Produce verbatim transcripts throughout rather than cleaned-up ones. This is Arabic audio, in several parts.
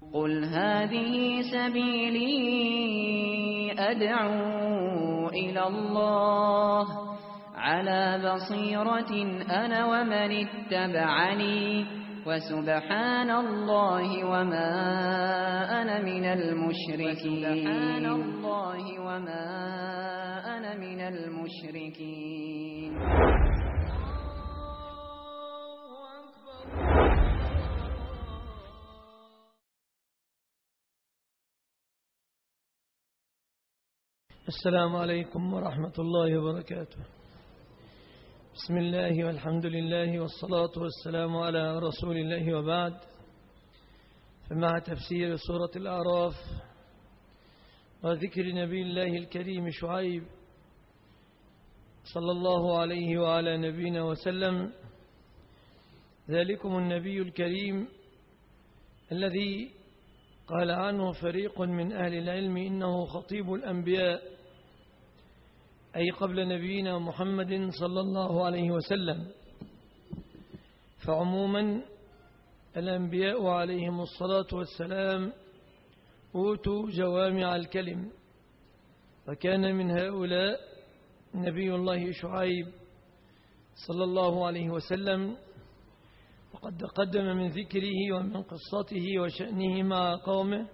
قل هذه سبيلي أدعو إلى الله على بصيرة أنا ومن اتبعني وسبحان الله وما أنا من المشركين سبحان الله وما أنا من المشركين. السلام عليكم ورحمة الله وبركاته. بسم الله والحمد لله والصلاة والسلام على رسول الله وبعد. فمع تفسير سورة الأعراف وذكر نبي الله الكريم شعيب صلى الله عليه وعلى نبينا وسلم، ذلكم النبي الكريم الذي قال عنه فريق من أهل العلم إنه خطيب الأنبياء، أي قبل نبينا محمد صلى الله عليه وسلم. فعموما الأنبياء عليهم الصلاة والسلام أوتوا جوامع الكلم، وكان من هؤلاء نبي الله شعيب صلى الله عليه وسلم. وقد تقدم من ذكره ومن قصته وشأنه مع قومه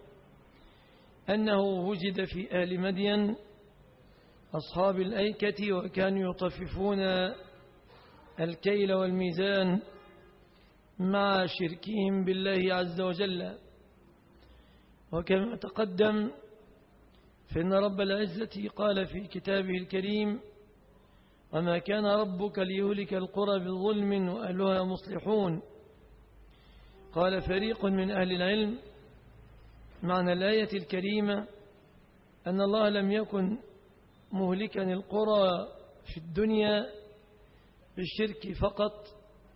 أنه وجد في آل مدين أصحاب الأيكة، وكانوا يطففون الكيل والميزان مع شركهم بالله عز وجل. وكما تقدم فإن رب العزة قال في كتابه الكريم: وما كان ربك ليهلك القرى بظلم وأهلها مصلحون. قال فريق من أهل العلم معنى الآية الكريمة أن الله لم يكن مهلكا القرى في الدنيا بالشرك فقط،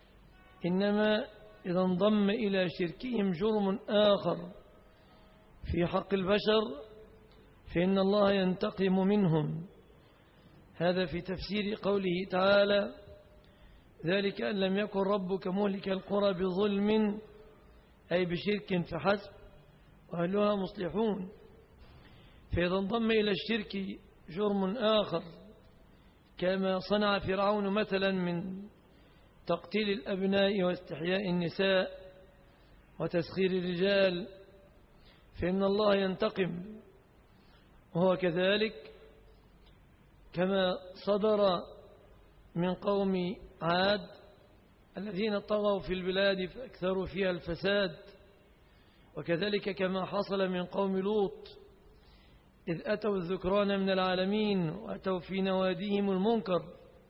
إنما إذا انضم إلى شركهم جرم آخر في حق البشر فإن الله ينتقم منهم. هذا في تفسير قوله تعالى: ذلك أن لم يكن ربك مهلك القرى بظلم، أي بشرك فحسب، وأهلها مصلحون. فإذا انضم إلى الشرك جرم آخر كما صنع فرعون مثلا من تقتيل الأبناء واستحياء النساء وتسخير الرجال، فإن الله ينتقم. وهو كذلك كما صدر من قوم عاد الذين طغوا في البلاد فأكثروا فيها الفساد، وكذلك كما حصل من قوم لوط إذ أتوا الذكران من العالمين وأتوا في نواديهم المنكر.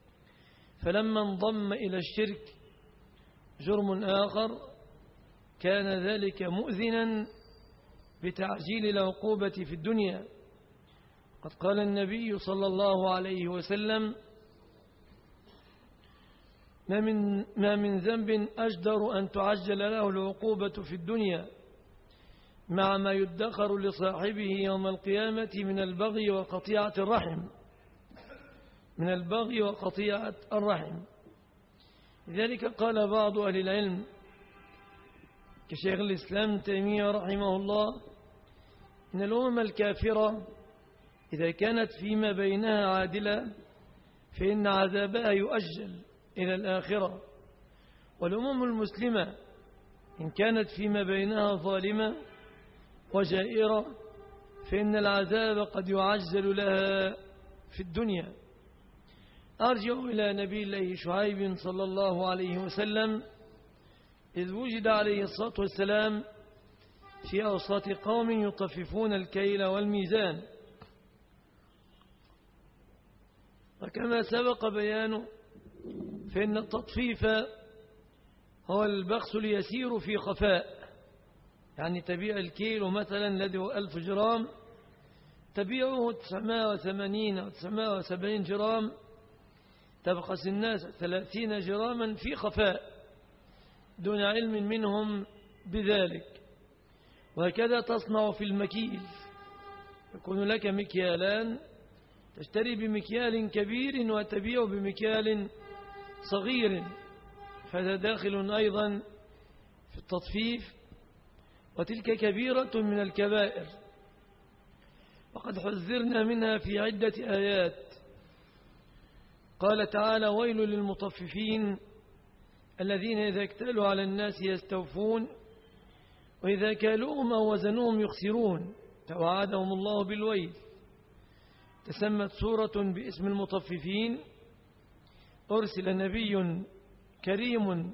فلما انضم إلى الشرك جرم آخر كان ذلك مؤذنا بتعجيل العقوبة في الدنيا. قد قال النبي صلى الله عليه وسلم: ما من, ما من ذنب أجدر أن تعجل له العقوبة في الدنيا مع ما يدخر لصاحبه يوم القيامة من البغي وقطيعة الرحم من البغي وقطيعة الرحم. لذلك قال بعض أهل العلم كشيخ الإسلام تيمية رحمه الله إن الأمم الكافرة إذا كانت فيما بينها عادلة فإن عذابها يؤجل إلى الآخرة، والأمم المسلمة إن كانت فيما بينها ظالمة وجائرة فإن العذاب قد يعجل لها في الدنيا. أرجع إلى نبي الله شعيب صلى الله عليه وسلم إذ وجد عليه الصلاة والسلام في أوساط قوم يطففون الكيل والميزان. وكما سبق بيانه فإن التطفيف هو البخس اليسير في خفاء، يعني تبيع الكيلو مثلا الذي هو ألف جرام تبيعه تسعمائة وثمانين أو تسعمائة وسبعين جرام، تبخس الناس ثلاثين جراما في خفاء دون علم منهم بذلك. وهكذا تصنع في المكيل، يكون لك مكيالان تشتري بمكيال كبير وتبيع بمكيال صغير، فهذا داخل أيضا في التطفيف. وتلك كبيرة من الكبائر، وقد حذرنا منها في عدة آيات. قال تعالى: ويل للمطففين الذين إذا اكتالوا على الناس يستوفون وإذا كالوهم أو وزنوهم يخسرون، توعدهم الله بالويل. تسمت سورة باسم المطففين. أرسل نبي كريم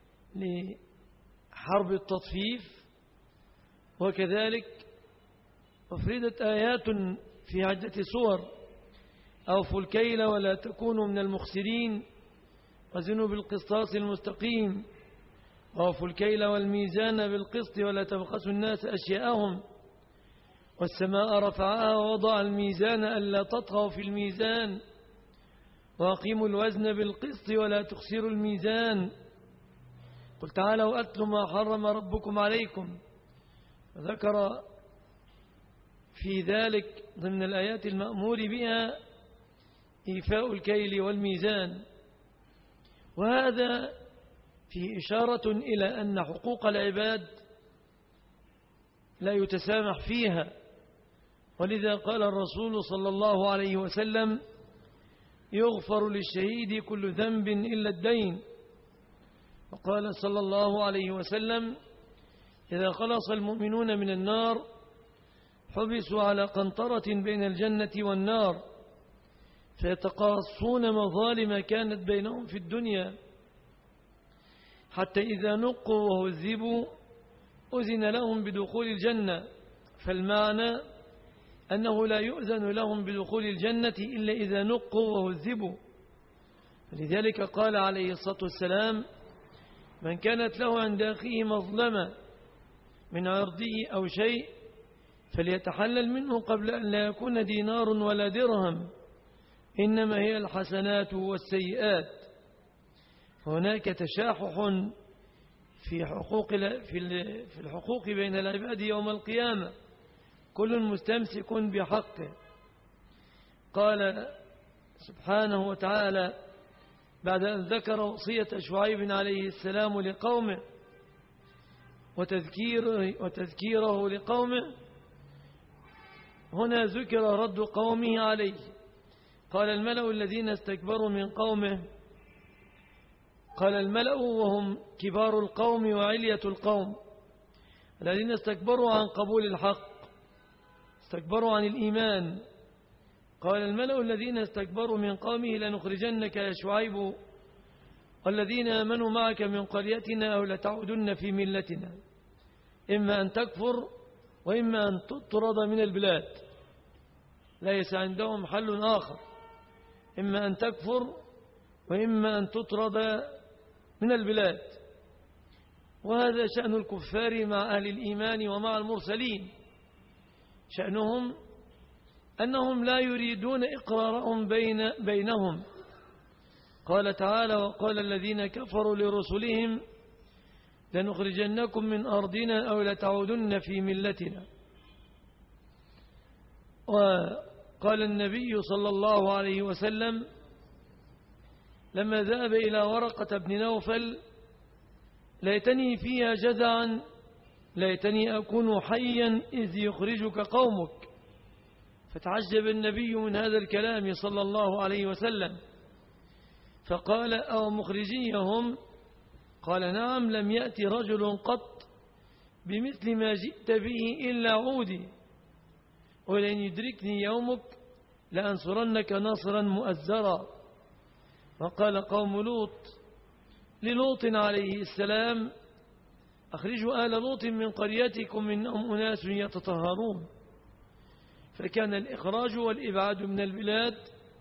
لحرب التطفيف، وكذلك أفردت آيات في عدة صور: أوفوا الكيل ولا تكونوا من المخسرين وزنوا بالقسطاس المستقيم، وأوفوا الكيل والميزان بالقسط ولا تبخسوا الناس أشياءهم، والسماء رفعها ووضع الميزان ألا تطغوا في الميزان، وأقيموا الوزن بالقسط ولا تخسروا الميزان. قل تعالوا أتلوا ما حرم ربكم عليكم. ذكر في ذلك ضمن الآيات المأمور بها إيفاء الكيل والميزان، وهذا فيه إشارة إلى أن حقوق العباد لا يتسامح فيها، ولذا قال الرسول صلى الله عليه وسلم: يغفر للشهيد كل ذنب إلا الدين. وقال صلى الله عليه وسلم: إذا خلص المؤمنون من النار حبسوا على قنطرة بين الجنة والنار فيتقاصون مظالم كانت بينهم في الدنيا، حتى إذا نقوا وهذبوا أذن لهم بدخول الجنة. فالمعنى أنه لا يؤذن لهم بدخول الجنة إلا إذا نقوا وهذبوا. لذلك قال عليه الصلاة والسلام: من كانت له عند أخيه مظلمة من عرضه أو شيء فليتحلل منه قبل أن لا يكون دينار ولا درهم، إنما هي الحسنات والسيئات. هناك تشاحح في حقوق في الحقوق بين العباد يوم القيامة، كل مستمسك بحقه. قال سبحانه وتعالى بعد أن ذكر وصية شعيب عليه السلام لقومه وتذكيره, وتذكيره لقومه، هنا ذكر رد قومه عليه. قال الملأ الذين استكبروا من قومه، قال الملأ وهم كبار القوم وعلية القوم الذين استكبروا عن قبول الحق، استكبروا عن الإيمان. قال الملأ الذين استكبروا من قومه لنخرجنك يا شعيب والذين آمنوا معك من قريتنا أو لتعودن في ملتنا، إما أن تكفر وإما أن تطرد من البلاد. ليس عندهم حل آخر، إما أن تكفر وإما أن تطرد من البلاد. وهذا شأن الكفار مع أهل الإيمان ومع المرسلين، شأنهم أنهم لا يريدون إقرارهم بين بينهم. قال تعالى: وقال الذين كفروا لرسلهم لنخرجنكم من أرضنا أو لتعودن في ملتنا. وقال النبي صلى الله عليه وسلم لما ذهب إلى ورقة بن نوفل: ليتني فيها جزعا، ليتني أكون حيا إذ يخرجك قومك. فتعجب النبي من هذا الكلام صلى الله عليه وسلم، فقال: أو مخرجيهم؟ قال: نعم، لم يأتي رجل قط بمثل ما جئت به إلا عودي، ولن يدركني يومك لأنصرنك نصرا مؤزرا. وقال قوم لوط للوط عليه السلام: أخرجوا آل لوط من قريتكم إنهم أناس يتطهرون. فكان الإخراج والإبعاد من البلاد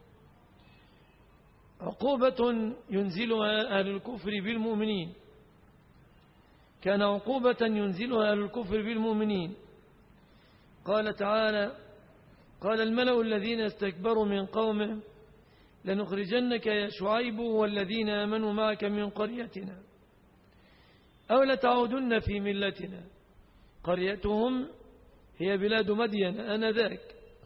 عقوبة ينزلها أهل الكفر بالمؤمنين، كان عقوبة ينزلها أهل الكفر بالمؤمنين. قال تعالى: قال الملأ الذين استكبروا من قومه لنخرجنك يا شعيب والذين آمنوا معك من قريتنا أو لتعودن في ملتنا. قريتهم هي بلاد مدين آنذاك.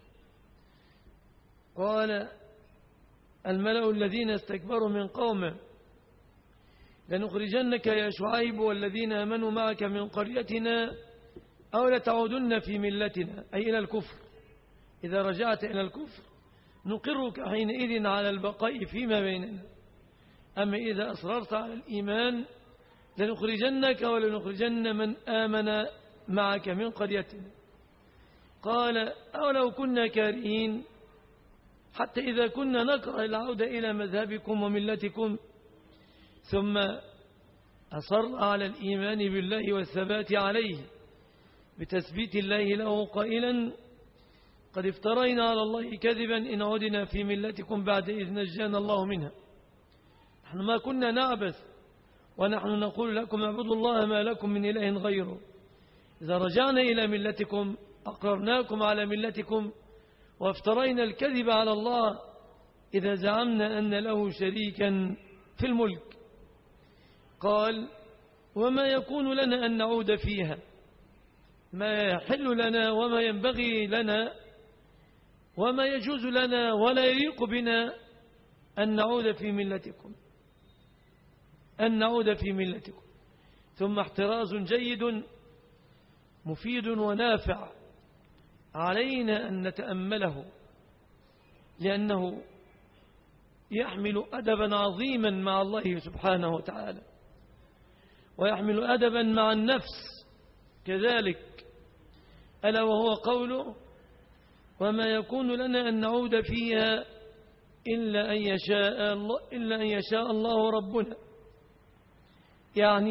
قال الملأ الذين استكبروا من قومه لنخرجنك يا شعيب والذين آمنوا معك من قريتنا أو لتعودن في ملتنا أي إلى الكفر. إذا رجعت إلى الكفر نقرك حينئذ على البقاء فيما بيننا، أما إذا أصررت على الإيمان لنخرجنك ولنخرجن من آمن معك من قريتنا. قال أو لو كنا كارهين، حتى إذا كنا نكره العودة إلى مذهبكم وملتكم، ثم أصر على الإيمان بالله والثبات عليه بتثبيت الله له قائلا قد افترينا على الله كذبا إن عدنا في ملتكم بعد إذ نجانا الله منها. نحن ما كنا نعبث ونحن نقول لكم اعبدوا الله ما لكم من إله غيره. إذا رجعنا إلى ملتكم أقررناكم على ملتكم وافترينا الكذب على الله إذا زعمنا أن له شريكا في الملك. قال وما يكون لنا أن نعود فيها، ما يحل لنا وما ينبغي لنا وما يجوز لنا ولا يليق بنا أن نعود في ملتكم أن نعود في ملتكم. ثم احتراز جيد مفيد ونافع علينا أن نتأمله، لأنه يحمل أدبا عظيما مع الله سبحانه وتعالى، ويحمل أدبا مع النفس كذلك، ألا وهو قوله وما يكون لنا أن نعود فيها إلا أن يشاء الله, إلا أن يشاء الله ربنا. يعني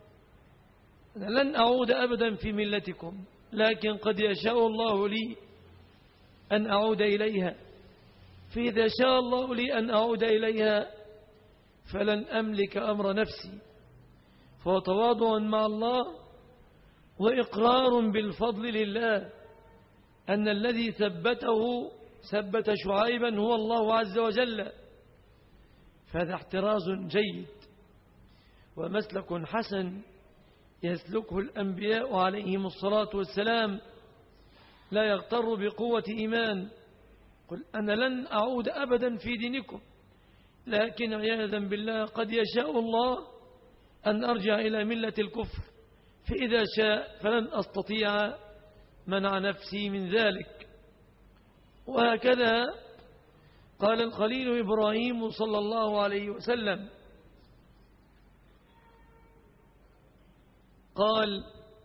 لن أعود أبدا في ملتكم، لكن قد يشاء الله لي أن أعود إليها، فإذا شاء الله لي أن أعود إليها فلن أملك أمر نفسي. فهو تواضع مع الله وإقرار بالفضل لله أن الذي ثبته ثبت شعيبا هو الله عز وجل. فهذا احتراز جيد ومسلك حسن يسلكه الأنبياء عليهم الصلاة والسلام، لا يغتر بقوة إيمان. قل أنا لن أعود أبدا في دينكم، لكن عياذا بالله قد يشاء الله أن أرجع إلى ملة الكفر، فإذا شاء فلن أستطيع منع نفسي من ذلك. وهكذا قال الخليل إبراهيم صلى الله عليه وسلم، قال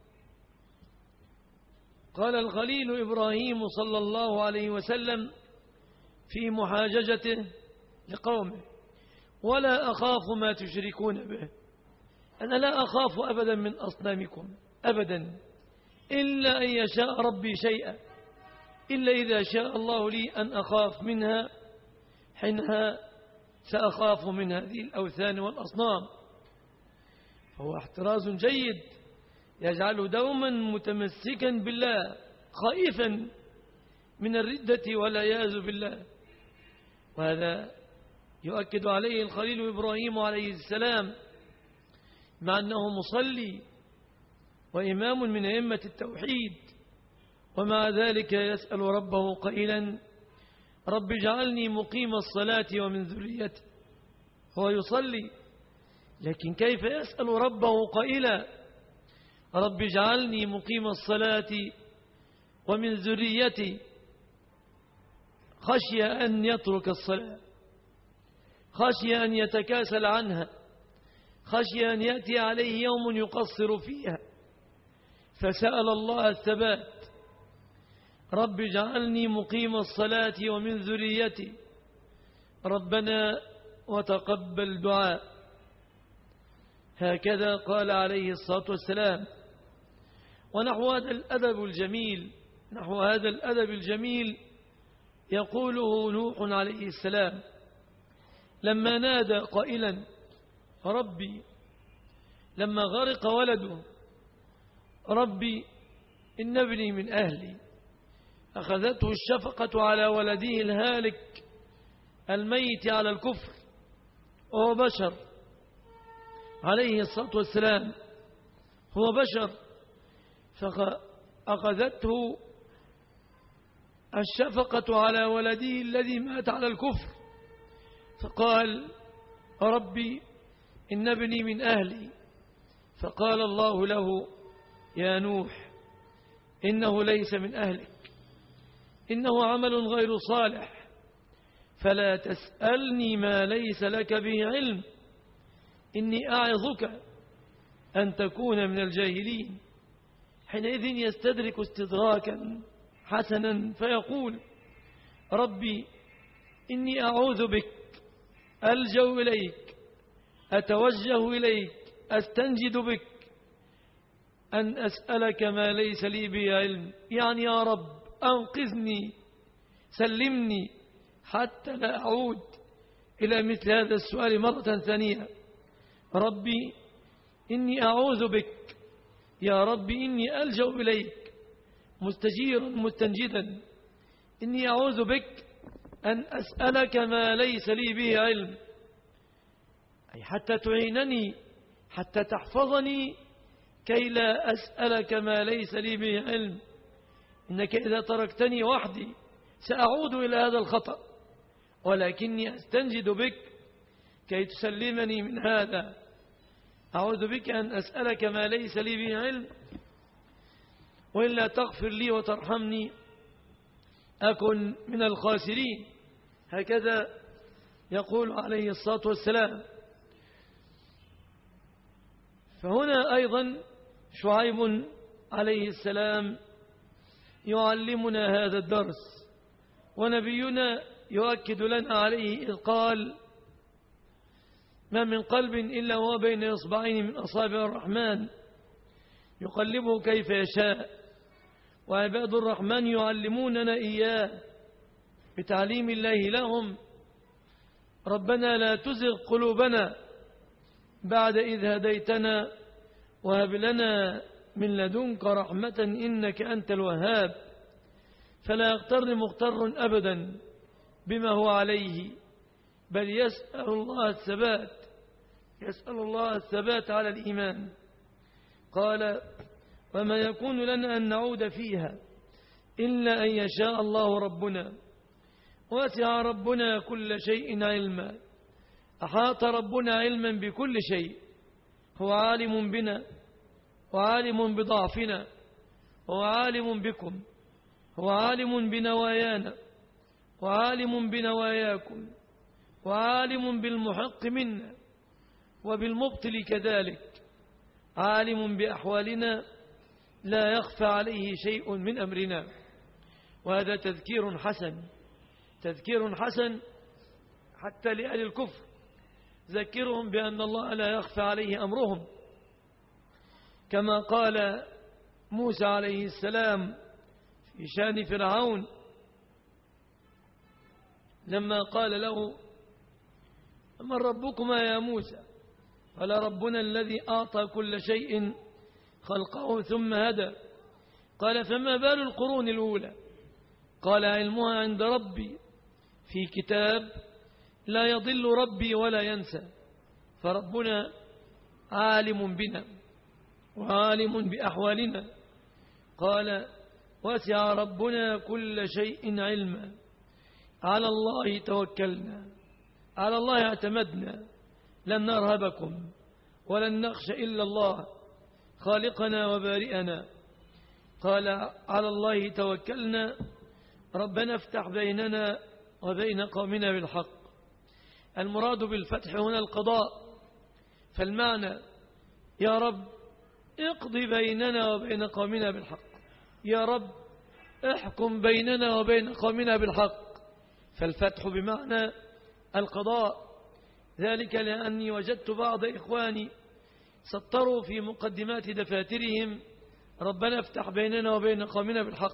قال الخليل إبراهيم صلى الله عليه وسلم في محاججته لقومه ولا أخاف ما تشركون به، أنا لا أخاف أبدا من أصنامكم أبدا إلا أن يشاء ربي شيئا، إلا إذا شاء الله لي أن أخاف منها حينها سأخاف من هذه الأوثان والأصنام. فهو احتراز جيد يجعله دوما متمسكا بالله خائفا من الردة والعياذ بالله. وهذا يؤكد عليه الخليل إبراهيم عليه السلام، مع أنه مصلي وإمام من أئمة التوحيد، ومع ذلك يسأل ربه قائلا رب اجعلني مقيم الصلاة ومن ذريتي. هو يصلي، لكن كيف يسأل ربه قائلا رب اجعلني مقيم الصلاة ومن ذريتي، خشي أن يترك الصلاة، خشي أن يتكاسل عنها، خشي أن يأتي عليه يوم يقصر فيها، فسأل الله الثبات رب اجعلني مقيم الصلاة ومن ذريتي ربنا وتقبل دعاء. هكذا قال عليه الصلاة والسلام. ونحو هذا الأدب الجميل نحو هذا الأدب الجميل يقوله نوح عليه السلام لما نادى قائلا ربي، لما غرق ولده، ربي إن ابني من أهلي، أخذته الشفقة على ولده الهالك الميت على الكفر وهو بشر عليه الصلاة والسلام، هو بشر، فأخذته الشفقة على ولده الذي مات على الكفر، فقال ربي إن ابني من أهلي، فقال الله له يا نوح إنه ليس من أهلك، إنه عمل غير صالح، فلا تسألني ما ليس لك به علم، إني أعظك أن تكون من الجاهلين. حينئذ يستدرك استدراكا حسنا فيقول: ربي إني أعوذ بك، ألجأ إليك، أتوجه إليك، أستنجد بك أن أسألك ما ليس لي به علم. يعني يا رب أنقذني، سلمني حتى لا أعود إلى مثل هذا السؤال مرة ثانية. ربي إني أعوذ بك، يا رب إني ألجأ إليك مستجيرا مستنجدا، إني أعوذ بك أن أسألك ما ليس لي به علم، أي حتى تعينني، حتى تحفظني كي لا أسألك ما ليس لي به علم. إنك إذا تركتني وحدي سأعود إلى هذا الخطأ، ولكني أستنجد بك كي تسلمني من هذا. أعوذ بك أن أسألك ما ليس لي به علم، وإلا تغفر لي وترحمني أكن من الخاسرين. هكذا يقول عليه الصلاة والسلام. فهنا أيضا شعيب عليه السلام يعلمنا هذا الدرس، ونبينا يؤكد لنا عليه إذ قال: ما من قلب إلا هو بين إصبعين من أصابع الرحمن يقلبه كيف يشاء. وعباد الرحمن يعلموننا إياه بتعليم الله لهم: ربنا لا تزغ قلوبنا بعد إذ هديتنا وهب لنا من لدنك رحمة إنك أنت الوهاب. فلا يغتر مغتر أبدا بما هو عليه، بل يسأل الله الثبات، يسأل الله الثبات على الإيمان. قال: وما يكون لنا أن نعود فيها إلا أن يشاء الله ربنا، وسع ربنا كل شيء علما. أحاط ربنا علما بكل شيء، هو عالم بنا وعالم بضعفنا، هو عالم بكم، هو عالم بنوايانا وعالم بنواياكم، وعالم بالمحق منا وبالمبطل كذلك، عالم بأحوالنا لا يخفى عليه شيء من أمرنا. وهذا تذكير حسن، تذكير حسن حتى لأهل الكفر، ذكرهم بأن الله لا يخفى عليه أمرهم، كما قال موسى عليه السلام في شان فرعون لما قال له: من ربكما يا موسى؟ قال: ربنا الذي أعطى كل شيء خلقه ثم هدى. قال: فما بال القرون الأولى؟ قال: علمها عند ربي في كتاب لا يضل ربي ولا ينسى. فربنا عالم بنا وعالم بأحوالنا. قال: وسع ربنا كل شيء علما. على الله توكلنا، على الله اعتمدنا، لن نرهبكم ولن نخشى إلا الله خالقنا وبارئنا. قال: على الله توكلنا، ربنا افتح بيننا وبين قومنا بالحق. المراد بالفتح هنا القضاء، فالمعنى: يا رب اقضي بيننا وبين قومنا بالحق، يا رب احكم بيننا وبين قومنا بالحق. فالفتح بمعنى القضاء، ذلك لأني وجدت بعض إخواني سطروا في مقدمات دفاترهم: ربنا افتح بيننا وبين قومنا بالحق.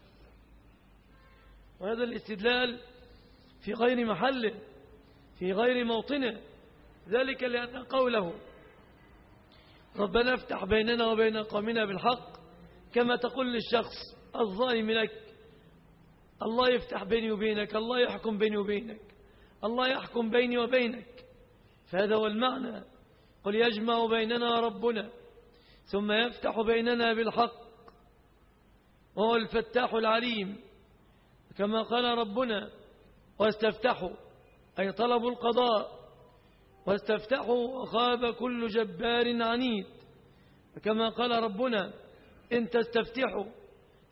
وهذا الاستدلال في غير محله، في غير موطنه، ذلك لأن قوله ربنا افتح بيننا وبين قومنا بالحق كما تقول للشخص الظالم لك: الله يفتح بيني وبينك، الله يحكم بيني وبينك، الله يحكم بيني وبينك. فهذا هو المعنى: قل يجمع بيننا ربنا ثم يفتح بيننا بالحق وهو الفتاح العليم. كما قال ربنا: واستفتحوا، أي طلبوا القضاء، واستفتحوا وخاب كل جبار عنيد. كما قال ربنا: إن تستفتحوا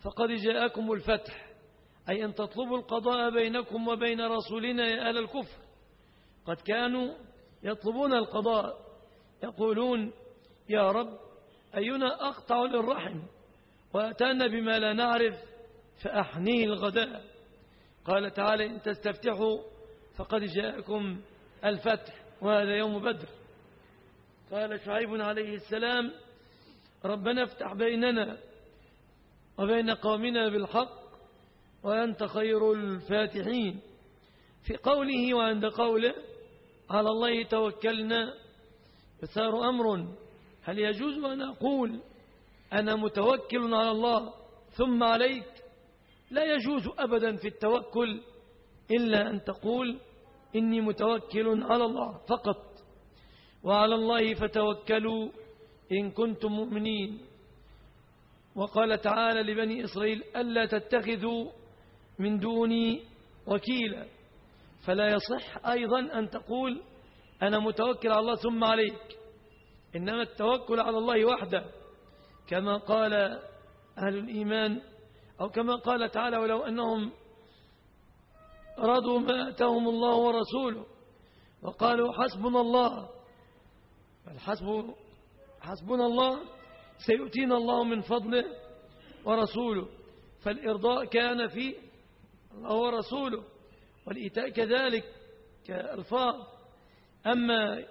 فقد جاءكم الفتح، أي أن تطلبوا القضاء بينكم وبين رسولنا يا أهل الكفر. قد كانوا يطلبون القضاء، يقولون يا رب أينا أقطع للرحم وأتانا بما لا نعرف فأحنيه الغداء. قال تعالى إن تستفتحوا فقد جاءكم الفتح وهذا يوم بدر. قال شعيب عليه السلام ربنا افتح بيننا وبين قومنا بالحق وأنت خير الفاتحين. في قوله وعند قوله على الله توكلنا يثار أمر، هل يجوز أن أقول أنا متوكل على الله ثم عليك؟ لا يجوز أبدا في التوكل إلا أن تقول إني متوكل على الله فقط، وعلى الله فتوكلوا إن كنتم مؤمنين. وقال تعالى لبني إسرائيل ألا تتخذوا من دوني وكيلا، فلا يصح أيضا أن تقول أنا متوكل على الله ثم عليك، إنما التوكل على الله وحده، كما قال أهل الإيمان أو كما قال تعالى ولو أنهم رضوا ما آتاهم الله ورسوله وقالوا حسبنا الله، فالحسب حسبنا الله سيؤتينا الله من فضله ورسوله، فالإرضاء كان في الله ورسوله، والإيتاء كذلك كألفاظ. أما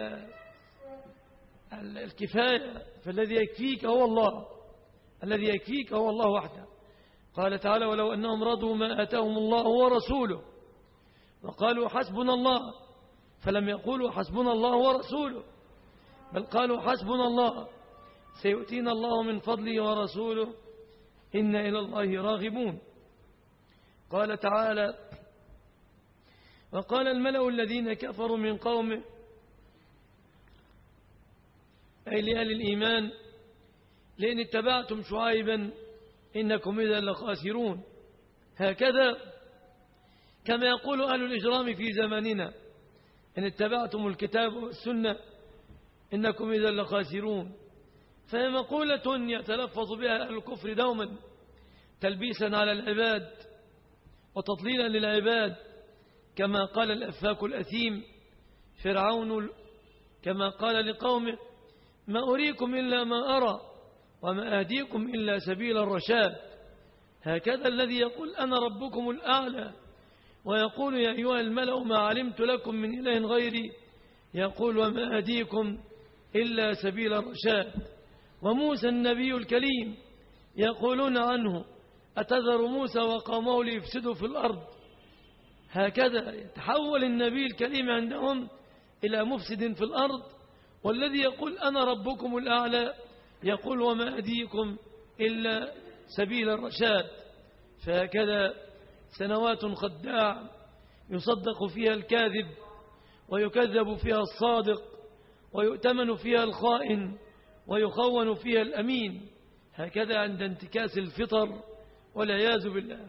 كالكفاية فالذي يكفيك هو الله، الذي يكفيك هو الله وحده. قال تعالى ولو أنهم رضوا ما آتاهم الله ورسوله وقالوا حسبنا الله، فلم يقولوا حسبنا الله ورسوله، بل قالوا حسبنا الله سيؤتينا الله من فضله ورسوله إنا إلى الله راغبون. قال تعالى وقال الملأ الذين كفروا من قومه، أي لأهل الإيمان، لئن اتبعتم شعيبا إنكم إذا لخاسرون. هكذا كما يقول أهل الإجرام في زماننا إن اتبعتم الكتاب والسنة إنكم إذا لخاسرون. فهي مقولة يتلفظ بها أهل الكفر دوما تلبيسا على العباد وتضليلا للعباد، كما قال الأفاك الأثيم فرعون كما قال لقومه ما أريكم إلا ما أرى وما أهديكم إلا سبيل الرشاد. هكذا الذي يقول أنا ربكم الأعلى ويقول يا أيها الملأ ما علمت لكم من إله غيري يقول وما أهديكم إلا سبيل الرشاد. وموسى النبي الكريم يقولون عنه أتذر موسى وقومه ليفسدوا في الأرض. هكذا يتحول النبي الكريم عندهم إلى مفسد في الأرض، والذي يقول أنا ربكم الأعلى يقول وما أهديكم إلا سبيل الرشاد. فهكذا سنوات خداع يصدق فيها الكاذب ويكذب فيها الصادق ويؤتمن فيها الخائن ويخون فيها الأمين، هكذا عند انتكاس الفطر والعياذ بالله.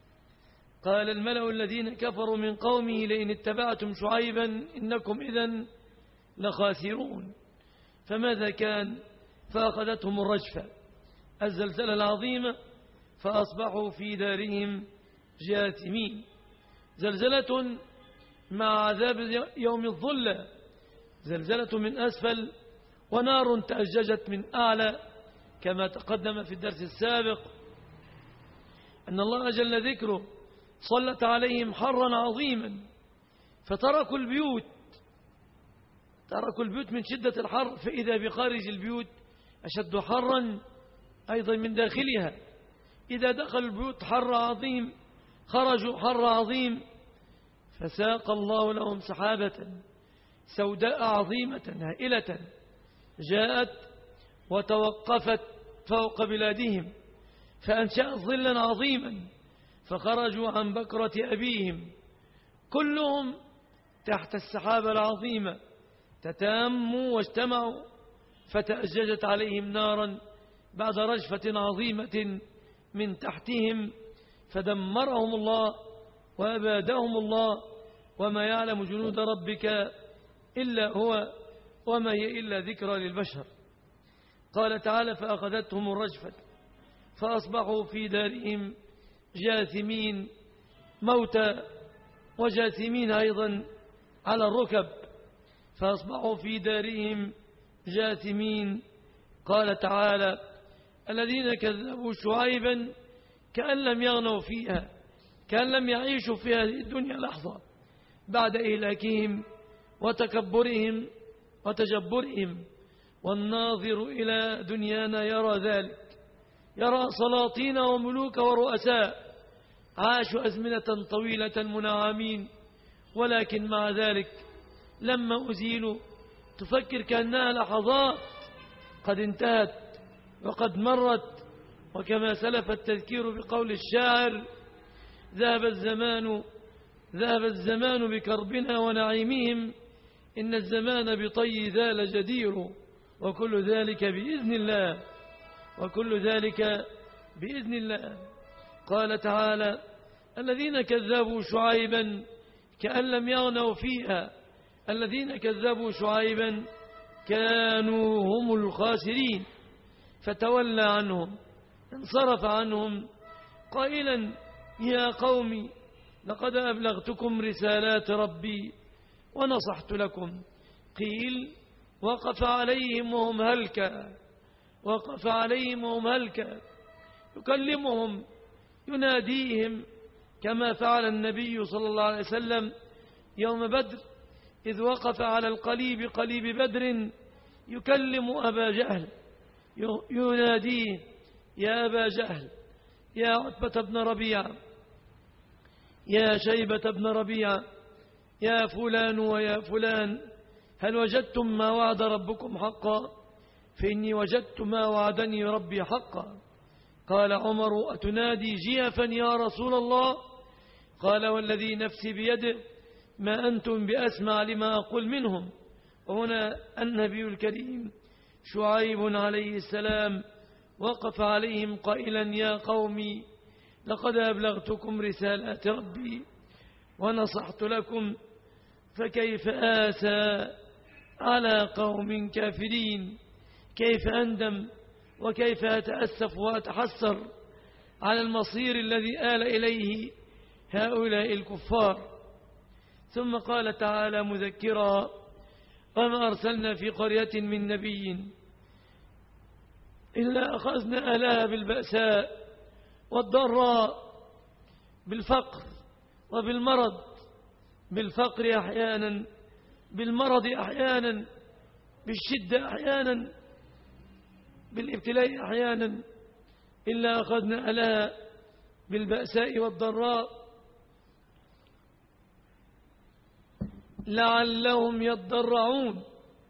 قال الملأ الذين كفروا من قومه لئن اتبعتم شعيبا إنكم إذن لخاسرون. فماذا كان؟ فأخذتهم الرجفة الزلزلة العظيمة فأصبحوا في دارهم جاثمين. زلزلة مع عذاب يوم الظلة، زلزلة من أسفل ونار تأججت من أعلى، كما تقدم في الدرس السابق أن الله جل ذكره صلت عليهم حرا عظيما فتركوا البيوت تركوا البيوت من شدة الحر، فإذا بخارج البيوت أشد حرا أيضا من داخلها. إذا دخل البيوت حر عظيم خرجوا حر عظيم، فساق الله لهم سحابة سوداء عظيمة هائلة جاءت وتوقفت فوق بلادهم فأنشأت ظلا عظيما، فخرجوا عن بكرة أبيهم كلهم تحت السحابة العظيمة، تتاموا واجتمعوا فتأججت عليهم نارا بعد رجفة عظيمة من تحتهم فدمرهم الله وأبادهم الله وما يعلم جنود ربك إلا هو وما هي إلا ذكرى للبشر. قال تعالى فأخذتهم الرجفة فأصبحوا في دارهم جاثمين موتى وجاثمين أيضا على الركب، فأصبحوا في دارهم جاثمين. قال تعالى: الذين كذبوا شعيبا كأن لم يغنوا فيها، كأن لم يعيشوا في هذه الدنيا لحظة بعد إهلاكهم وتكبرهم وتجبرهم. والناظر إلى دنيانا يرى ذلك، يرى سلاطين وملوك ورؤساء عاشوا أزمنة طويلة منعمين، ولكن مع ذلك لما أزيلوا تفكر كأنها لحظات قد انتهت وقد مرت. وكما سلف التذكير بقول الشاعر: ذهب الزمان ذهب الزمان بكربنا ونعيمهم، إن الزمان بطي ذال جدير، وكل ذلك بإذن الله وكل ذلك بإذن الله. قال تعالى: الذين كذبوا شعيبا كأن لم يغنوا فيها، الذين كذبوا شعيبا كانوا هم الخاسرين، فتولى عنهم، انصرف عنهم قائلا: يا قوم لقد أبلغتكم رسالات ربي ونصحت لكم. قيل: وقف عليهم وهم هلكا وقف عليهم وهم هلكا يكلمهم يناديهم، كما فعل النبي صلى الله عليه وسلم يوم بدر إذ وقف على القليب قليب بدر يكلم أبا جهل يناديه: يا أبا جهل، يا عتبة بن ربيعة، يا شيبة بن ربيعة، يا فلان ويا فلان، هل وجدتم ما وعد ربكم حقا؟ فإني وجدت ما وعدني ربي حقا. قال عمر: أتنادي جيفا يا رسول الله؟ قال: والذي نفسي بيده ما أنتم بأسمع لما أقول منهم. وهنا النبي الكريم شعيب عليه السلام وقف عليهم قائلا: يا قومي لقد أبلغتكم رسالات ربي ونصحت لكم، فكيف آسى على قوم كافرين؟ كيف أندم وكيف أتأسف وأتحسر على المصير الذي آل إليه هؤلاء الكفار. ثم قال تعالى مذكرا: وما أرسلنا في قرية من نبي إلا أخذنا أهلها بالبأساء والضراء، بالفقر وبالمرض، بالفقر أحيانا، بالمرض أحيانا، بالشدة أحيانا، بالابتلاء أحيانا، إلا أخذنا أهلها بالبأساء والضراء لعلهم يضرعون.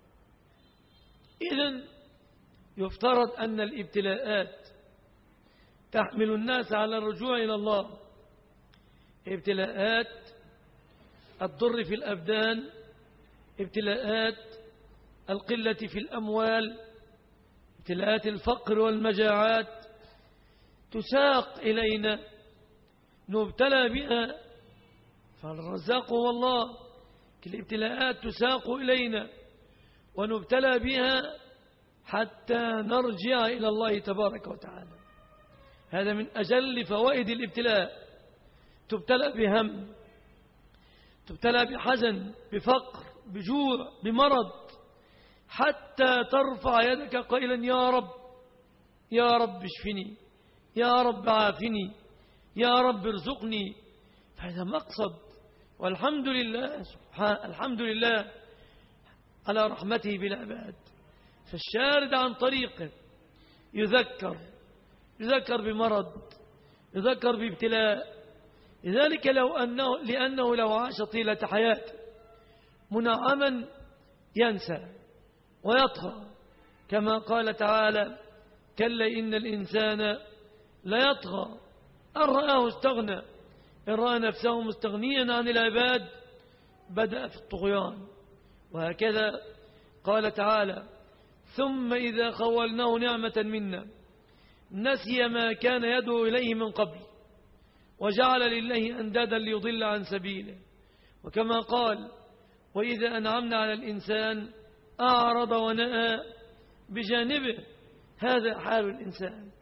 إذن يفترض أن الابتلاءات تحمل الناس على الرجوع إلى الله. ابتلاءات الضر في الأبدان، ابتلاءات القلة في الأموال، ابتلاءات الفقر والمجاعات تساق إلينا نبتلى بها، فالرزاق هو الله. الابتلاءات تساق إلينا ونبتلى بها حتى نرجع إلى الله تبارك وتعالى. هذا من أجل فوائد الابتلاء. تبتلى بهم، تبتلى بحزن، بفقر، بجوع، بمرض، حتى ترفع يدك قائلا: يا رب، يا رب اشفني، يا رب عافني، يا رب ارزقني. فهذا مقصد، والحمد لله سبحانه، الحمد لله على رحمته بالعباد. فالشارد عن طريقه يذكر يذكر بمرض، يذكر بابتلاء. لذلك لو أنه لأنه لو عاش طيلة حياته منعما ينسى ويطغى، كما قال تعالى: كلا إن الإنسان لا يطغى أن رآه استغنى، إن رأى نفسه مستغنيا عن العباد بدأ في الطغيان. وهكذا قال تعالى: ثم إذا خولناه نعمة منا نسي ما كان يدعو إليه من قبل وجعل لله أندادا ليضل عن سبيله. وكما قال: وإذا أنعمنا على الإنسان أعرض ونأى بجانبه. هذا حال الإنسان،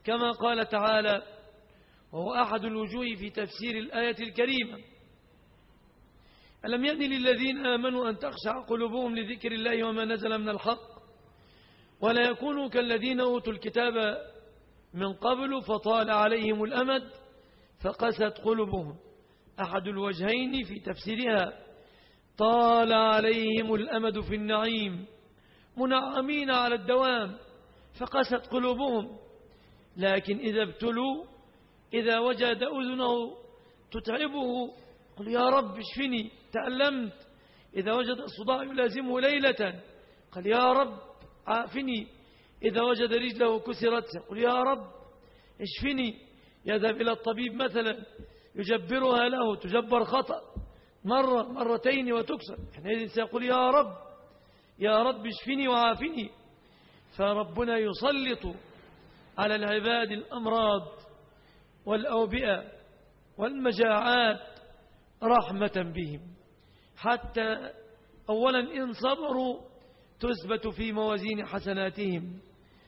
كما قال تعالى، وهو أحد الوجوه في تفسير الآية الكريمة: ألم يأن للذين آمنوا أن تخشع قلوبهم لذكر الله وما نزل من الحق ولا يكونوا كالذين أوتوا الكتاب من قبل فطال عليهم الأمد فقست قلوبهم. أحد الوجهين في تفسيرها: طال عليهم الأمد في النعيم منعمين على الدوام فقست قلوبهم، لكن إذا ابتلوا إذا وجد أذنه تتعبه قل يا رب اشفني تألمت، إذا وجد الصداع يلازمه ليلة قال يا رب عافني، إذا وجد رجله كسرت قل يا رب اشفني، يذهب إلى الطبيب مثلا يجبرها له تجبر خطأ مرة مرتين وتكسر، حينئذ سيقول يا رب يا رب اشفني وعافني. فربنا يسلط على العباد الأمراض والأوبئة والمجاعات رحمة بهم، حتى أولا إن صبروا تثبت في موازين حسناتهم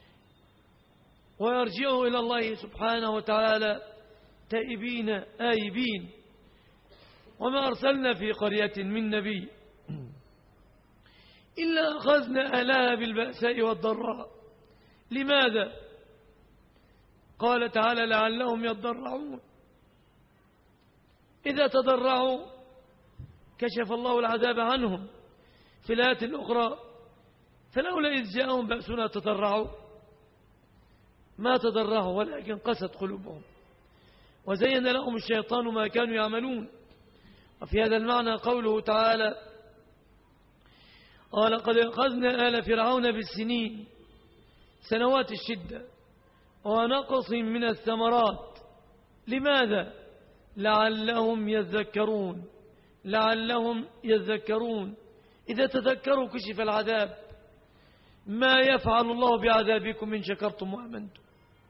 ويرجعوا إلى الله سبحانه وتعالى تائبين آيبين. وما أرسلنا في قرية من نبي إلا أخذنا أهلها بالبأساء والضراء. لماذا؟ قال تعالى لعلهم يضرعون، إذا تضرعوا كشف الله العذاب عنهم. في الآية الأخرى فلولا إذ جاءهم بأسنا تضرعوا، ما تضرعوا ولكن قست قلوبهم وزين لهم الشيطان ما كانوا يعملون. وفي هذا المعنى قوله تعالى ولقد أخذنا آل فرعون بالسنين سنوات الشدة ونقص من الثمرات. لماذا؟ لعلهم يذكرون لعلهم يذكرون إذا تذكروا كشف العذاب. ما يفعل الله بعذابكم إن شكرتم وآمنتم.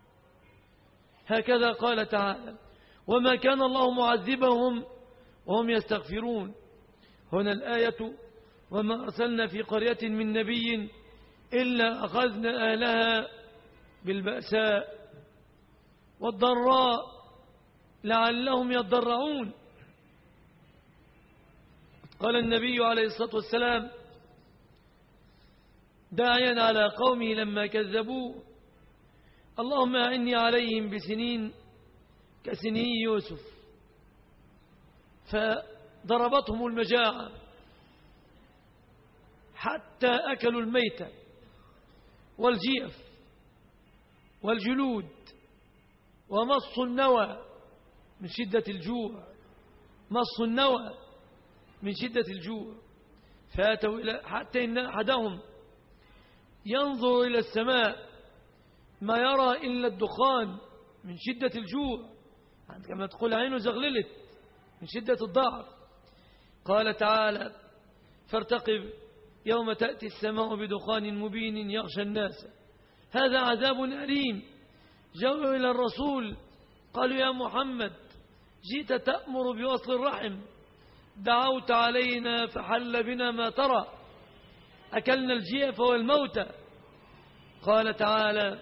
هكذا قال تعالى وما كان الله معذبهم وهم يستغفرون. هنا الآية وما أرسلنا في قرية من نبي إلا أخذنا أهلها بالبأساء والضراء لعلهم يضرعون. قال النبي عليه الصلاة والسلام داعيا على قومه لما كذبوه اللهم أعني عليهم بسنين كسني يوسف، فضربتهم المجاعة حتى أكلوا الميتة والجيف والجلود ومصوا النوى من شدة الجوع، مصوا النوى من شدة الجوع. فاتوا إلى حتى إن أحدهم ينظر إلى السماء ما يرى إلا الدخان من شدة الجوع، كما تقول عينه زغللت من شدة الضعف. قال تعالى فارتقب يوم تأتي السماء بدخان مبين يغشى الناس هذا عذاب أليم. جاءوا إلى الرسول قالوا يا محمد جئت تأمر بوصل الرحم، دعوت علينا فحل بنا ما ترى، أكلنا الجيف والموتى. قال تعالى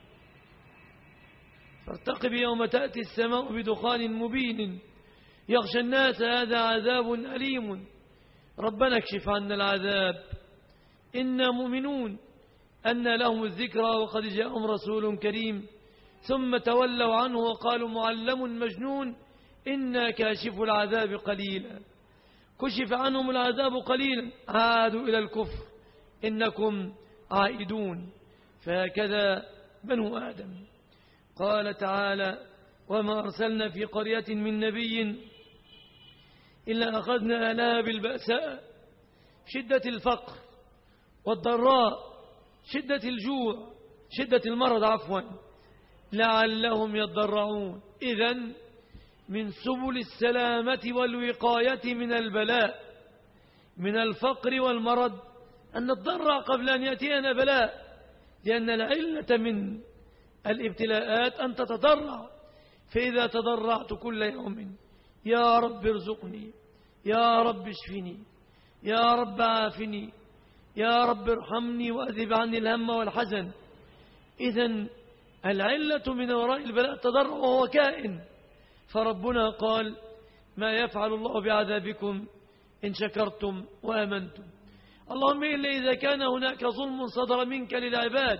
فارتقب يوم تأتي السماء بدخان مبين يغشى الناس هذا عذاب أليم. ربنا اكشف عنا العذاب إنا مؤمنون أن لهم الذكرى وقد جاءهم رسول كريم. ثم تولوا عنه وقالوا معلم مجنون إنا كاشف العذاب قليلا. كشف عنهم العذاب قليلا عادوا إلى الكفر إنكم عائدون. فهكذا بنو آدم. قال تعالى وما أرسلنا في قرية من نبي إلا أخذنا أهلها بالبأساء شدة الفقر والضراء شدة الجوع شدة المرض عفوا لعلهم يضرعون. إذن من سبل السلامة والوقاية من البلاء من الفقر والمرض أن نتضرع قبل أن يأتينا بلاء، لأن العلة من الابتلاءات أن تتضرع. فإذا تضرعت كل يوم يا رب ارزقني يا رب اشفني يا رب عافني يا رب ارحمني وأذهب عني الهم والحزن، إذن العلة من وراء البلاء التضرع وهو كائن. فربنا قال ما يفعل الله بعذابكم إن شكرتم وآمنتم. اللهم إلا إذا كان هناك ظلم صدر منك للعباد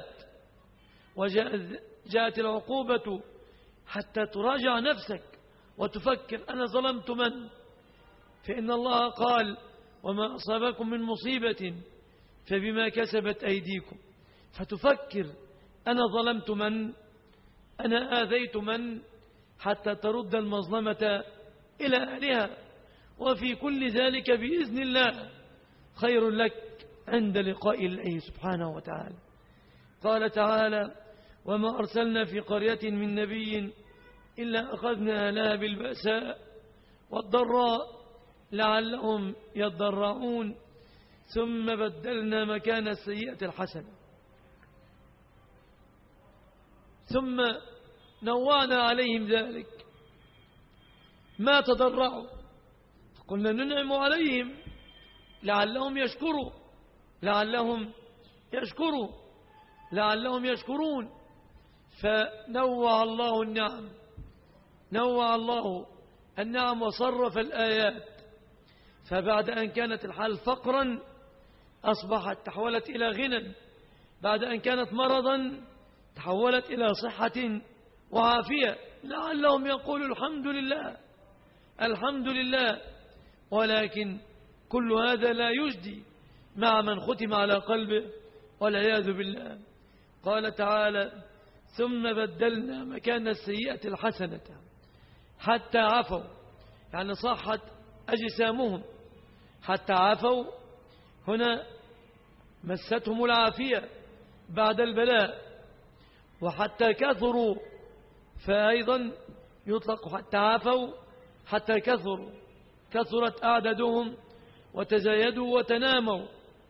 وجاءت العقوبة حتى تراجع نفسك وتفكر أنا ظلمت من؟ فإن الله قال وما أصابكم من مصيبة فبما كسبت أيديكم. فتفكر أنا ظلمت من؟ أنا آذيت من؟ حتى ترد المظلمة إلى أهلها. وفي كل ذلك بإذن الله خير لك عند لقاء الله سبحانه وتعالى. قال تعالى وما أرسلنا في قرية من نبي إلا أخذنا أهلها بالبأساء والضراء لعلهم يضرعون ثم بدلنا مكان السيئة الحسنة ثم نوعنا عليهم ذلك ما تضرعوا فقلنا ننعم عليهم لعلهم يشكروا لعلهم يشكروا لعلهم يشكرون. فنوع الله النعم نوع الله النعم وصرف الآيات. فبعد أن كانت الحال فقرا أصبحت تحولت إلى غنى. بعد أن كانت مرضا تحولت إلى صحة وعافية لعلهم يقولوا الحمد لله الحمد لله. ولكن كل هذا لا يجدي مع من ختم على قلبه والعياذ بالله. قال تعالى ثم بدلنا مكان السيئة الحسنة حتى عفوا يعني صحت أجسامهم حتى عفوا. هنا مستهم العافية بعد البلاء. وحتى كثروا فأيضا يطلق حتى عفوا حتى كثروا كثرت أعدادهم وتزايدوا وتناموا.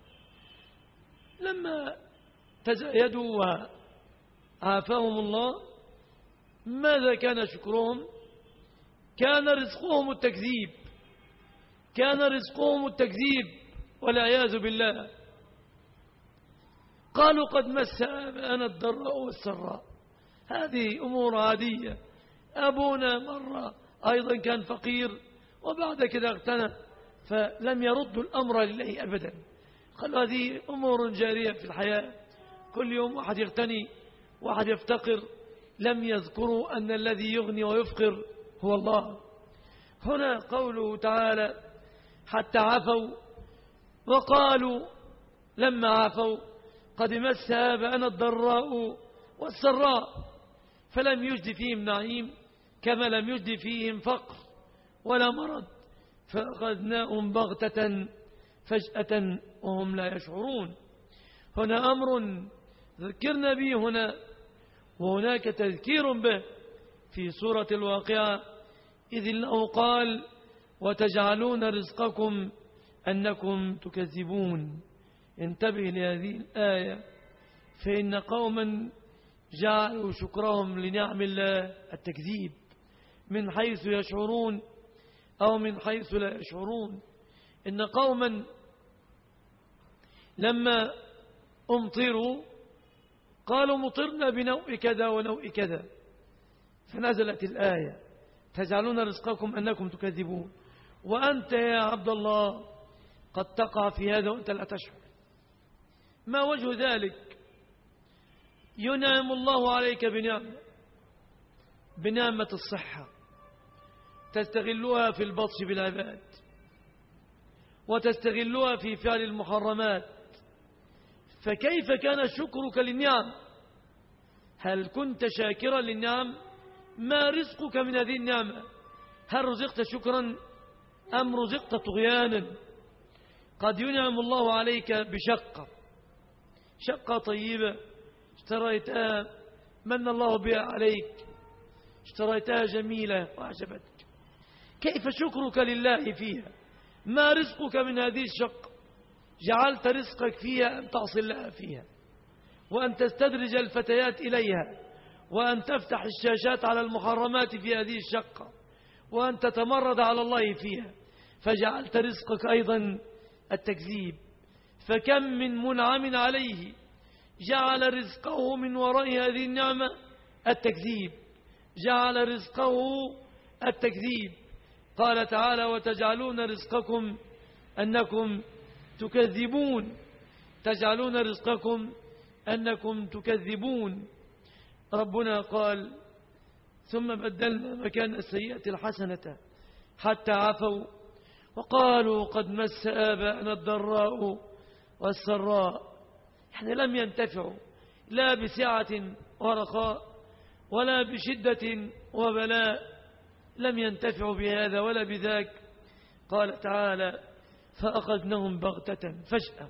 لما تزايدوا وعافاهم الله ماذا كان شكرهم؟ كان رزقهم التكذيب كان رزقهم التكذيب والعياذ بالله. قالوا قد مس آباءنا الضراء والسراء. هذه أمور عادية. أبونا مرة أيضا كان فقير وبعد كده اغتنى فلم يردوا الأمر لله أبدا. قالوا هذه أمور جارية في الحياة كل يوم واحد يغتني واحد يفتقر. لم يذكروا أن الذي يغني ويفقر هو الله. هنا قوله تعالى حتى عفوا وقالوا لما عفوا قد مس آباءنا الضراء والسراء فلم يجد فيهم نعيم كما لم يجد فيهم فقر ولا مرض فأخذناهم بغتة فجأة وهم لا يشعرون. هنا أمر ذكرنا به هنا وهناك تذكير به في سورة الواقعة إذ الله قال وتجعلون رزقكم أنكم تكذبون. انتبه لهذه الآية فإن قوما جعلوا شكرهم لنعم الله التكذيب من حيث يشعرون أو من حيث لا يشعرون. إن قوما لما أمطروا قالوا مطرنا بنوء كذا ونوء كذا فنزلت الآية تجعلون رزقكم أنكم تكذبون. وأنت يا عبد الله قد تقع في هذا وأنت لا تشعر. ما وجه ذلك؟ ينعم الله عليك بنعمة بنعمة الصحة تستغلها في البطش بالعباد وتستغلها في فعل المحرمات. فكيف كان شكرك للنعم؟ هل كنت شاكرا للنعم؟ ما رزقك من هذه النعمة؟ هل رزقت شكرا أم رزقت طغيانا؟ قد ينعم الله عليك بشقة شقة طيبة اشتريتها من الله بها عليك اشتريتها جميلة وأعجبتك. كيف شكرك لله فيها؟ ما رزقك من هذه الشقة؟ جعلت رزقك فيها أن تعصي الله فيها وأن تستدرج الفتيات إليها وأن تفتح الشاشات على المحرمات في هذه الشقة وأن تتمرد على الله فيها. فجعلت رزقك أيضا التكذيب. فكم من منعم عليه جعل رزقه من وراء هذه النعمة التكذيب، جعل رزقه التكذيب. قال تعالى وتجعلون رزقكم أنكم تكذبون، تجعلون رزقكم أنكم تكذبون. ربنا قال ثم بدلنا مكان السيئة الحسنة حتى عفوا وقالوا قد مس آباءنا الضراء والسراء. يعني لم ينتفعوا لا بسعة ورخاء ولا بشدة وبلاء، لم ينتفعوا بهذا ولا بذاك. قال تعالى فأخذناهم بغتة فجأة،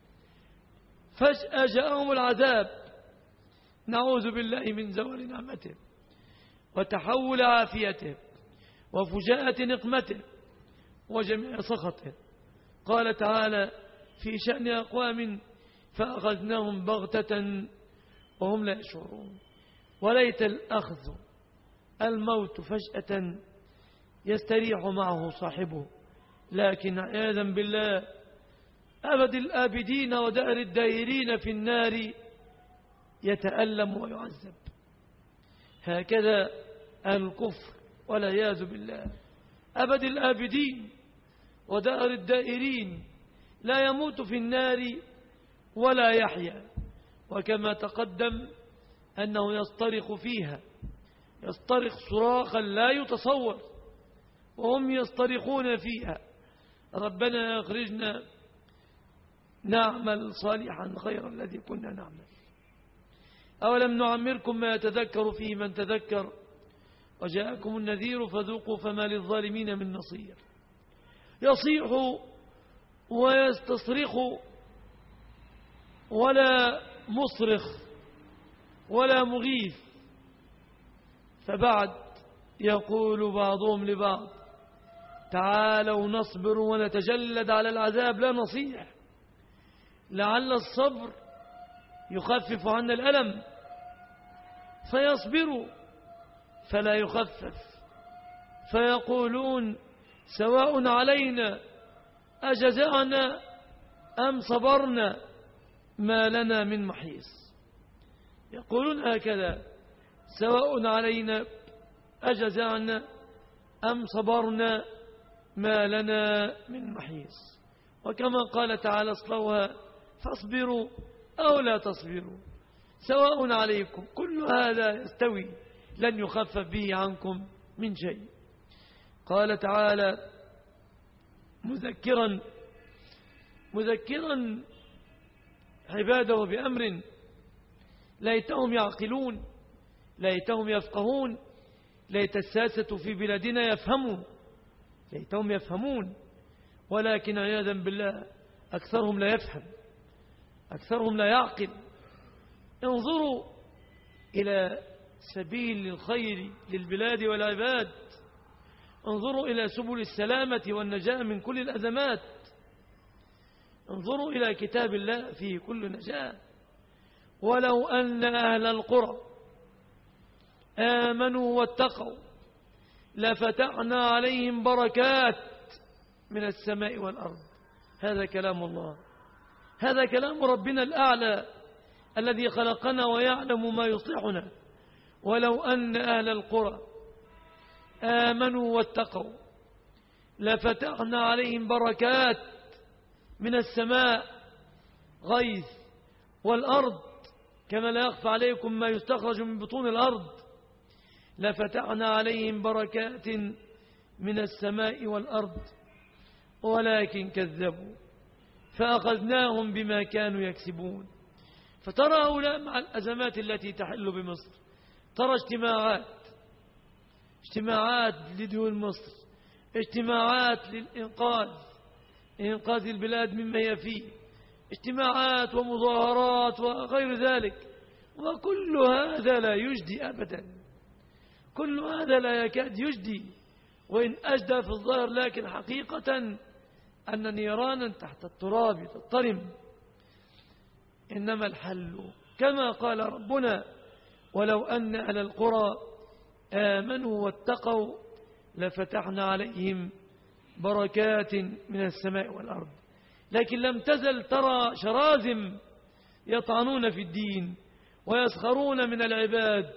فجأة جاءهم العذاب، نعوذ بالله من زوال نعمته وتحول عافيته وفجاءة نقمته وجميع سخطه. قال تعالى في شأن أقوام فأخذناهم بغتة وهم لا يشعرون. وليت الأخذ الموت فجأة يستريح معه صاحبه، لكن عياذا بالله أبد الآبدين ودار الدائرين في النار يتألم ويعذب. هكذا الكفر والعياذ بالله، أبد الآبدين ودار الدائرين لا يموت في النار ولا يحيا، وكما تقدم أنه يصطرخ فيها، يصطرخ صراخا لا يتصور وهم يصطرخون فيها ربنا أخرجنا نعمل صالحا غير الذي كنا نعمل. أولم نعمركم ما يتذكر فيه من تذكر وجاءكم النذير فذوقوا فما للظالمين من نصير. يصيح ويستصرخ ولا مصرخ ولا مغيث، فبعد يقول بعضهم لبعض تعالوا نصبر ونتجلد على العذاب لا نصيح، لعل الصبر يخفف عنا الألم، فيصبروا فلا يخفف، فيقولون سواء علينا أجزعنا أم صبرنا ما لنا من محيص. يقولون هكذا سواء علينا أجزعنا أم صبرنا ما لنا من محيص. وكما قال تعالى اصلوها فاصبروا أو لا تصبروا سواء عليكم، كل هذا يستوي لن يخفف به عنكم من شيء. قال تعالى مذكرا مذكرا عباده بأمر ليتهم يعقلون، ليتهم يفقهون، ليت الساسة في بلادنا يفهموا، ليتهم يفهمون، ولكن عياذا بالله أكثرهم لا يفهم، أكثرهم لا يعقل. انظروا إلى سبيل الخير للبلاد والعباد، انظروا إلى سبل السلامة والنجاة من كل الأزمات، انظروا إلى كتاب الله فيه كل نجاة. ولو أن أهل القرى آمنوا واتقوا لفتحنا عليهم بركات من السماء والأرض. هذا كلام الله، هذا كلام ربنا الأعلى الذي خلقنا ويعلم ما يصلحنا. ولو أن أهل القرى آمنوا واتقوا لفتحنا عليهم بركات من السماء غيث والأرض، كما لا يخفى عليكم ما يستخرج من بطون الأرض. لفتحنا عليهم بركات من السماء والأرض ولكن كذبوا فأخذناهم بما كانوا يكسبون. فترى هؤلاء مع الأزمات التي تحل بمصر، ترى اجتماعات اجتماعات لدول مصر، اجتماعات للإنقاذ، إنقاذ البلاد مما هي فيه، اجتماعات ومظاهرات وغير ذلك، وكل هذا لا يجدي أبدا، كل هذا لا يكاد يجدي، وإن أجدى في الظاهر، لكن حقيقة أن نيرانا تحت التراب تضطرم. إنما الحل كما قال ربنا ولو أن أهل القرى آمنوا واتقوا لفتحنا عليهم بركات من السماء والأرض. لكن لم تزل ترى شرازم يطعنون في الدين ويسخرون من العباد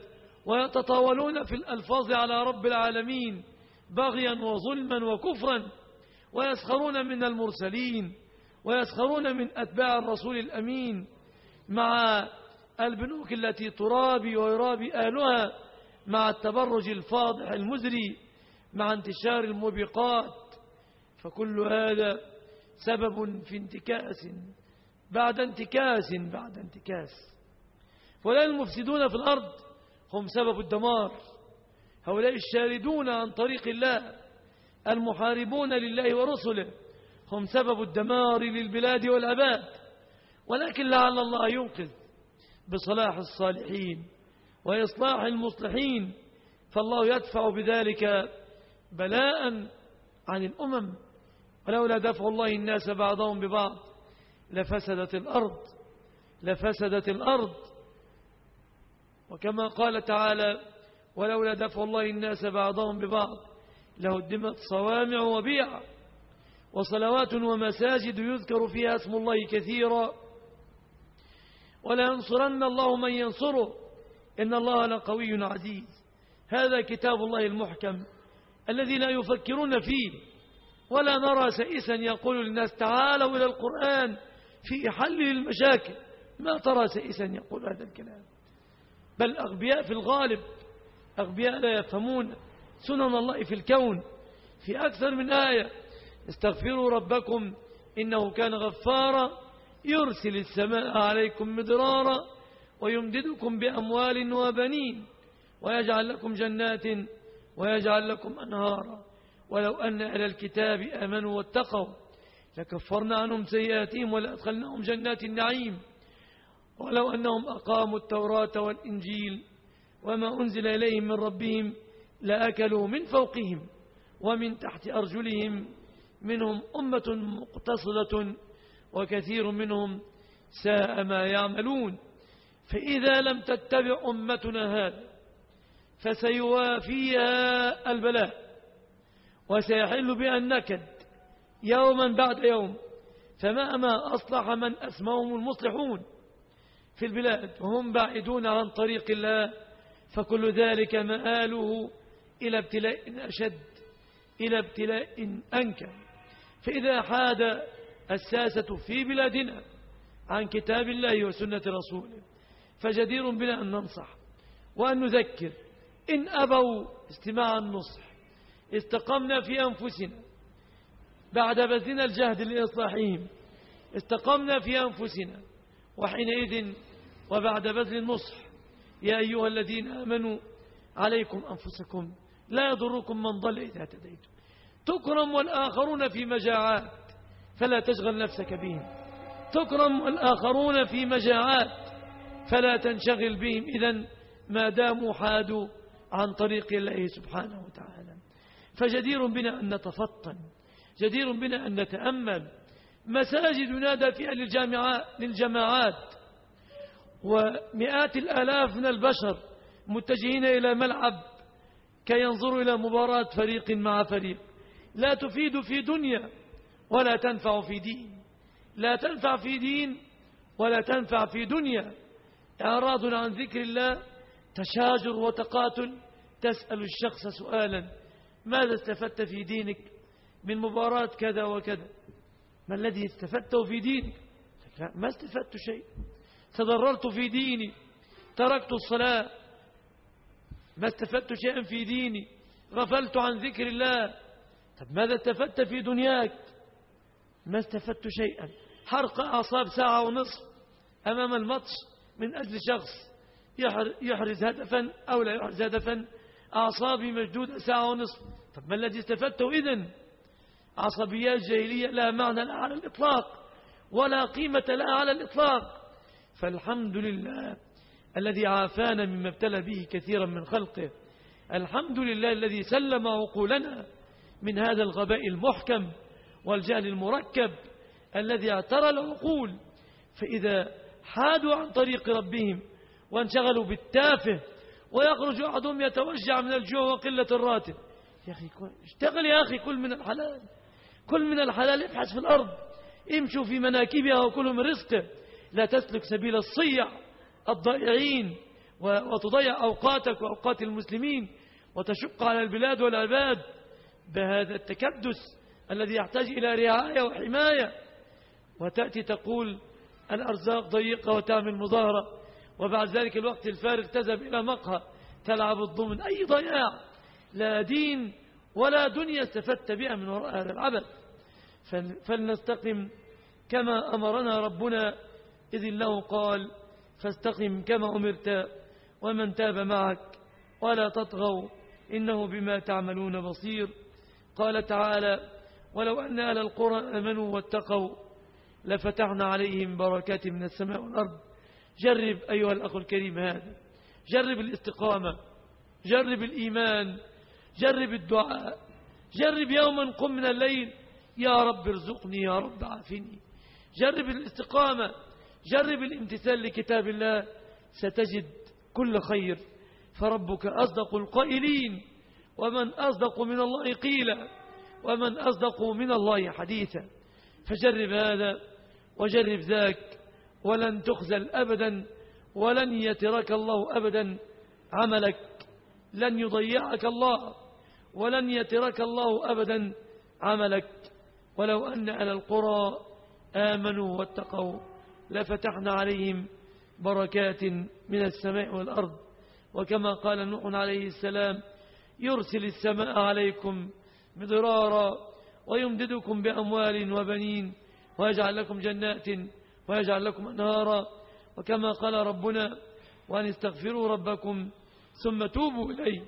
ويتطاولون في الألفاظ على رب العالمين بغيا وظلما وكفرا، ويسخرون من المرسلين ويسخرون من أتباع الرسول الأمين، مع البنوك التي ترابي ويرابي أهلها، مع التبرج الفاضح المزري، مع انتشار الموبقات. فكل هذا سبب في انتكاس بعد انتكاس بعد انتكاس. ولا المفسدون في الأرض هم سبب الدمار، هؤلاء الشاردون عن طريق الله المحاربون لله ورسله هم سبب الدمار للبلاد والعباد. ولكن لعل الله ينقذ بصلاح الصالحين وإصلاح المصلحين، فالله يدفع بذلك بلاء عن الأمم. ولولا دفع الله الناس بعضهم ببعض لفسدت الأرض لفسدت الأرض وكما قال تعالى: ولولا دفع الله الناس بعضهم ببعض لهدمت صوامع وبيع وصلوات ومساجد يذكر فيها اسم الله كثيرا ولينصرن الله من ينصره إن الله لقوي عزيز. هذا كتاب الله المحكم الذي لا يفكرون فيه، ولا نرى سائسا يقول للناس تعالوا إلى القرآن في حل المشاكل. ما ترى سائسا يقول هذا الكلام، بل أغبياء في الغالب، أغبياء لا يفهمون سنن الله في الكون. في أكثر من آية: استغفروا ربكم إنه كان غفارا يرسل السماء عليكم مدرارا ويمددكم بأموال وبنين ويجعل لكم جنات ويجعل لكم أنهارا ولو أن أهل الكتاب آمنوا واتقوا لكفرنا عنهم سيئاتهم ولأدخلناهم جنات النعيم ولو أنهم أقاموا التوراة والإنجيل وما أنزل إليهم من ربهم لأكلوا من فوقهم ومن تحت أرجلهم منهم أمة مقتصدة وكثير منهم ساء ما يعملون. فإذا لم تتبع أمتنا هذا فسيوافيها البلاء وسيحل بها النكد يوما بعد يوم. فمهما أصلح من أسمهم المصلحون في البلاد وهم بعيدون عن طريق الله فكل ذلك مآله إلى ابتلاء أشد، إلى ابتلاء أنكى. فإذا حاد الساسة في بلادنا عن كتاب الله وسنة رسوله فجدير بنا أن ننصح وأن نذكر. إن أبوا استماع النصح استقمنا في أنفسنا بعد بذلنا الجهد لإصلاحهم، استقمنا في أنفسنا، وحينئذ وبعد بذل النصح يا أيها الذين آمنوا عليكم أنفسكم لا يضركم من ضل إذا هتديتم. تكرم والآخرون في مجاعات فلا تشغل نفسك بهم، تكرم والآخرون في مجاعات فلا تنشغل بهم إذن ما داموا حادوا عن طريق الله سبحانه وتعالى. فجدير بنا أن نتفطن، جدير بنا أن نتأمل. مساجد ينادى فيها للجماعات ومئات الآلاف من البشر متجهين إلى ملعب كي ينظروا إلى مباراة فريق مع فريق لا تفيد في دنيا ولا تنفع في دين، لا تنفع في دين ولا تنفع في دنيا. إعراض عن ذكر الله، تشاجر وتقاتل. تسأل الشخص سؤالا: ماذا استفدت في دينك من مباراة كذا وكذا؟ ما الذي استفدته في دينك؟ لا، ما استفدت شيء، تضررت في ديني، تركت الصلاة، ما استفدت شيئا في ديني، غفلت عن ذكر الله. طب ماذا استفدت في دنياك؟ ما استفدت شيئا. حرق أعصاب ساعة ونصف أمام الماتش من أجل شخص يحرز هدفا أو لا يحرز هدفا، أعصابي مشدودة ساعة ونصف. طب ما الذي استفدته إذن؟ عصبيات جاهلية لا معنى لها على الإطلاق ولا قيمة لها على الإطلاق. فالحمد لله الذي عافانا مما ابتلى به كثيرا من خلقه، الحمد لله الذي سلم عقولنا من هذا الغباء المحكم والجهل المركب الذي اعترى العقول. فإذا حادوا عن طريق ربهم وانشغلوا بالتافه ويخرج أحدهم يتوجع من الجوع وقلة الراتب، يا أخي اشتغل، يا أخي كل من الحلال، كل من الحلال، ابحث في الأرض، امشوا في مناكبها وكلوا من رزقه، لا تسلك سبيل الصيع الضائعين وتضيع أوقاتك وأوقات المسلمين وتشق على البلاد والعباد بهذا التكدس الذي يحتاج إلى رعاية وحماية، وتأتي تقول الأرزاق ضيقة وتعمل مظاهرة، وبعد ذلك الوقت الفارغ تذهب إلى مقهى تلعب الضمن. أي ضياع، لا دين ولا دنيا استفدت بها من وراء هذا العبث. فلنستقم كما أمرنا ربنا، إذ الله قال فاستقم كما أمرت ومن تاب معك ولا تطغوا إنه بما تعملون بصير. قال تعالى ولو أن أهل القرى آمنوا واتقوا لفتحنا عليهم بركات من السماء والأرض. جرب أيها الأخ الكريم هذا، جرب الاستقامة، جرب الإيمان، جرب الدعاء، جرب يوما قم من الليل يا رب ارزقني يا رب عافني. جرب الاستقامة، جرب الامتثال لكتاب الله، ستجد كل خير. فربك أصدق القائلين، ومن أصدق من الله قيلا، ومن أصدق من الله حديثا. فجرب هذا وجرب ذاك، ولن تخزل أبدا، ولن يترك الله أبدا عملك، لن يضيعك الله، ولن يترك الله أبدا عملك. ولو أن أهل القرى آمنوا واتقوا لفتحنا عليهم بركات من السماء والأرض. وكما قال نوح عليه السلام يرسل السماء عليكم مدرارا ويمددكم بأموال وبنين ويجعل لكم جنات ويجعل لكم أنهارا. وكما قال ربنا وأن استغفروا ربكم ثم توبوا إليه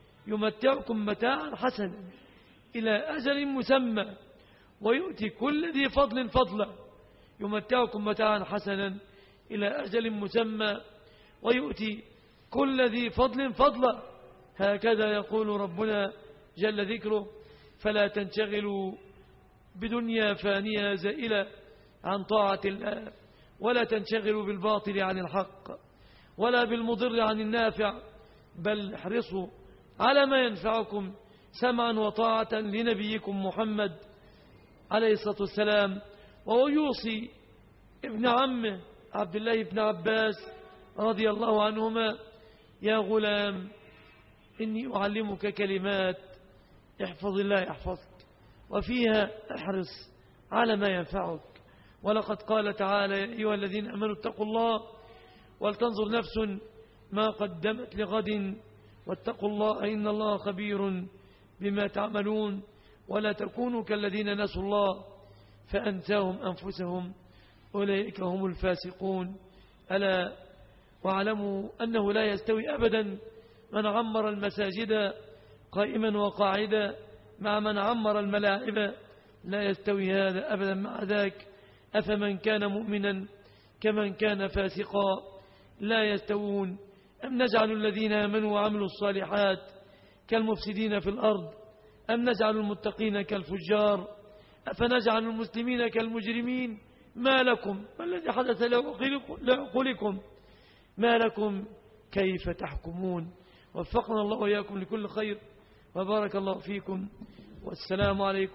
يمتعكم متاعا حسنا إلى أجل مسمى ويؤتي كل ذي فضل فضلا. يمتعكم متاعا حسنا إلى أجل مسمى ويؤتي كل ذي فضل فضلا. هكذا يقول ربنا جل ذكره. فلا تنشغلوا بدنيا فانية زائلة عن طاعة الله، ولا تنشغلوا بالباطل عن الحق، ولا بالمضر عن النافع، بل احرصوا على ما ينفعكم سمعا وطاعة لنبيكم محمد عليه الصلاة والسلام. وهو يوصي ابن عمه عبد الله بن عباس رضي الله عنهما يا غلام إني أعلمك كلمات احفظ الله يحفظك، وفيها احرص على ما ينفعك. ولقد قال تعالى يا أيها الذين أمنوا اتقوا الله ولتنظر نفس ما قدمت لغد واتقوا الله إن الله خبير بما تعملون. ولا تكونوا كالذين نسوا الله فأنساهم أنفسهم أولئك هم الفاسقون. ألا واعلموا أنه لا يستوي أبدا من عمر المساجد قائما وقاعدا مع من عمر الملاعب، لا يستوي هذا أبدا مع ذاك. أفمن كان مؤمنا كمن كان فاسقا لا يستوون. أم نجعل الذين آمنوا وعملوا الصالحات كالمفسدين في الأرض أم نجعل المتقين كالفجار أفنجعل المسلمين كالمجرمين. ما لكم ما الذي حدث لعقولكم ما لكم كيف تحكمون. وفقنا الله وإياكم لكل خير وبارك الله فيكم والسلام عليكم.